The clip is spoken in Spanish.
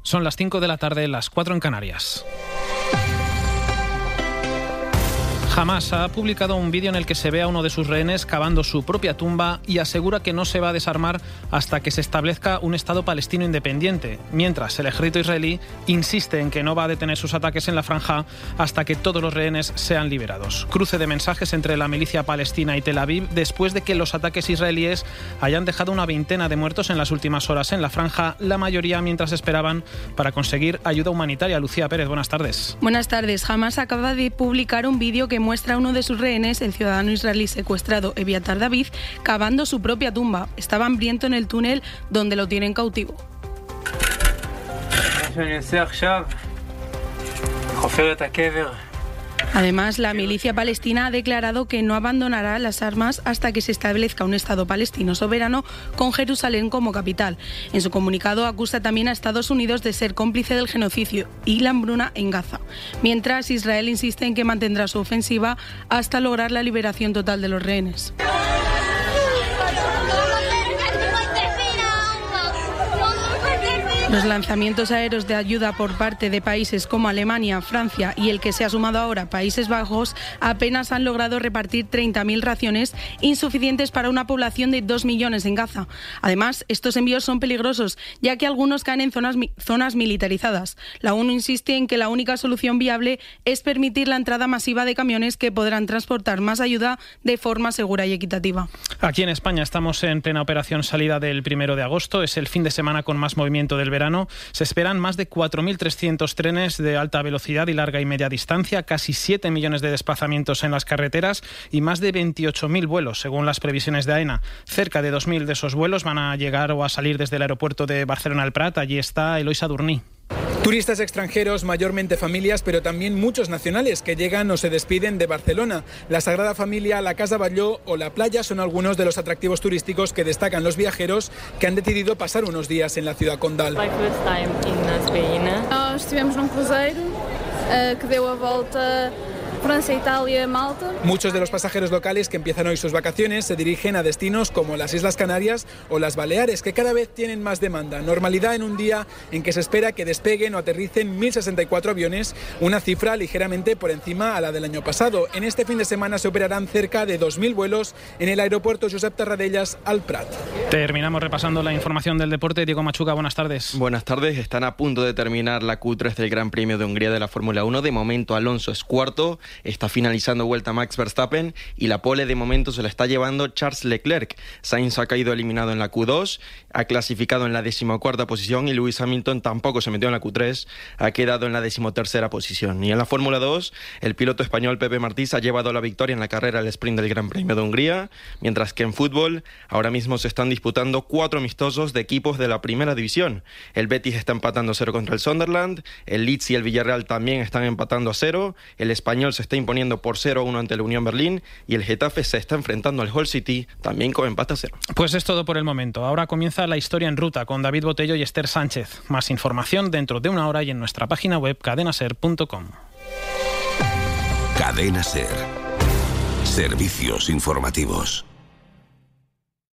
Son las 5 de la tarde, las 4 en Canarias. Hamás ha publicado un vídeo en el que se ve a uno de sus rehenes cavando su propia tumba y asegura que no se va a desarmar hasta que se establezca un Estado palestino independiente, mientras el ejército israelí insiste en que no va a detener sus ataques en la franja hasta que todos los rehenes sean liberados. Cruce de mensajes entre la milicia palestina y Tel Aviv después de que los ataques israelíes hayan dejado una veintena de muertos en las últimas horas en la franja, la mayoría mientras esperaban para conseguir ayuda humanitaria. Lucía Pérez, buenas tardes. Buenas tardes. Hamás acaba de publicar un vídeo que muestra a uno de sus rehenes, el ciudadano israelí secuestrado Eviatar David, cavando su propia tumba. Estaba hambriento en el túnel donde lo tienen cautivo. Además, la milicia palestina ha declarado que no abandonará las armas hasta que se establezca un Estado palestino soberano con Jerusalén como capital. En su comunicado acusa también a Estados Unidos de ser cómplice del genocidio y la hambruna en Gaza, mientras Israel insiste en que mantendrá su ofensiva hasta lograr la liberación total de los rehenes. Los lanzamientos aéreos de ayuda por parte de países como Alemania, Francia y el que se ha sumado ahora, Países Bajos, apenas han logrado repartir 30.000 raciones insuficientes para una población de 2 millones en Gaza. Además, estos envíos son peligrosos, ya que algunos caen en zonas militarizadas. La ONU insiste en que la única solución viable es permitir la entrada masiva de camiones que podrán transportar más ayuda de forma segura y equitativa. Aquí en España estamos en plena operación salida del 1 de agosto. Es el fin de semana con más movimiento del verano. Se esperan más de 4.300 trenes de alta velocidad y larga y media distancia, casi 7 millones de desplazamientos en las carreteras y más de 28.000 vuelos, según las previsiones de AENA. Cerca de 2.000 de esos vuelos van a llegar o a salir desde el aeropuerto de Barcelona El Prat. Allí está Eloy Sadurní. Turistas extranjeros, mayormente familias, pero también muchos nacionales que llegan o se despiden de Barcelona. La Sagrada Familia, la Casa Batlló o la playa son algunos de los atractivos turísticos que destacan los viajeros que han decidido pasar unos días en la ciudad condal. Estuvimos num cruzeiro que deu a volta Francia, Italia, Malta. Muchos de los pasajeros locales que empiezan hoy sus vacaciones se dirigen a destinos como las Islas Canarias o las Baleares, que cada vez tienen más demanda. Normalidad en un día en que se espera que despeguen o aterricen 1.064 aviones, una cifra ligeramente por encima a la del año pasado. En este fin de semana se operarán cerca de 2.000 vuelos en el aeropuerto Josep Tarradellas al Prat. Terminamos repasando la información del deporte. Diego Machuca, buenas tardes. Buenas tardes. Están a punto de terminar la Q3 del Gran Premio de Hungría de la Fórmula 1. De momento Alonso es cuarto. Está finalizando vuelta Max Verstappen y la pole de momento se la está llevando Charles Leclerc. Sainz ha caído eliminado en la Q2, ha clasificado en la 14ª posición y Lewis Hamilton tampoco se metió en la Q3, ha quedado en la 13ª posición. Y en la Fórmula 2, el piloto español Pepe Martís ha llevado la victoria en la carrera al sprint del Gran Premio de Hungría, mientras que en fútbol ahora mismo se están disputando 4 amistosos de equipos de la primera división. El Betis está empatando 0 contra el Sunderland, el Leeds y el Villarreal también están empatando a 0, el Español se está imponiendo por 0-1 ante la Unión Berlín y el Getafe se está enfrentando al Hull City también con empate a 0. Pues es todo por el momento. Ahora comienza la historia en ruta con David Botello y Esther Sánchez. Más información dentro de una hora y en nuestra página web cadenaser.com. Cadena Ser. Servicios informativos.